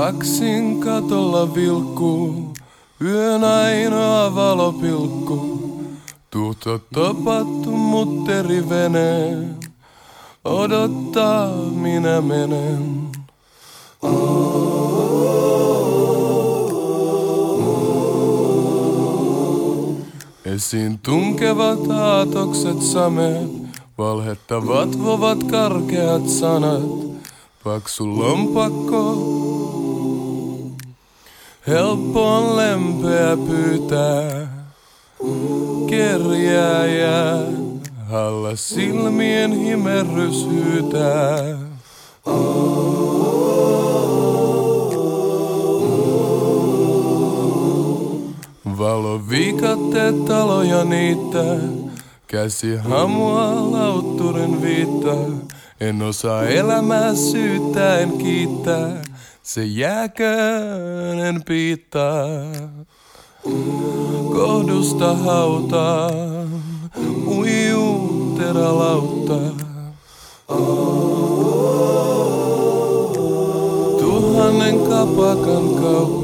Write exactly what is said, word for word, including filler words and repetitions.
Taksin katolla vilkkuu, yön ainoa valopilkku. Tuhto topattu mutteriveneen, odottaa minä menen. Esiin tunkevat aatokset sameet, valhetta vatvovat karkeat sanat. Paksu lompakko, helppo on lempeä pyytää. Kerjääjää, alla silmien himerrys hyytää. Valo viikatteet taloja niittää, käsi hamua lautturin viittaa. En osaa elämää syyttää, en kiittää, se jääköön en piittaa. Kohdusta hautaan, ujuu terälautta. Tuhannen kapakan kautta.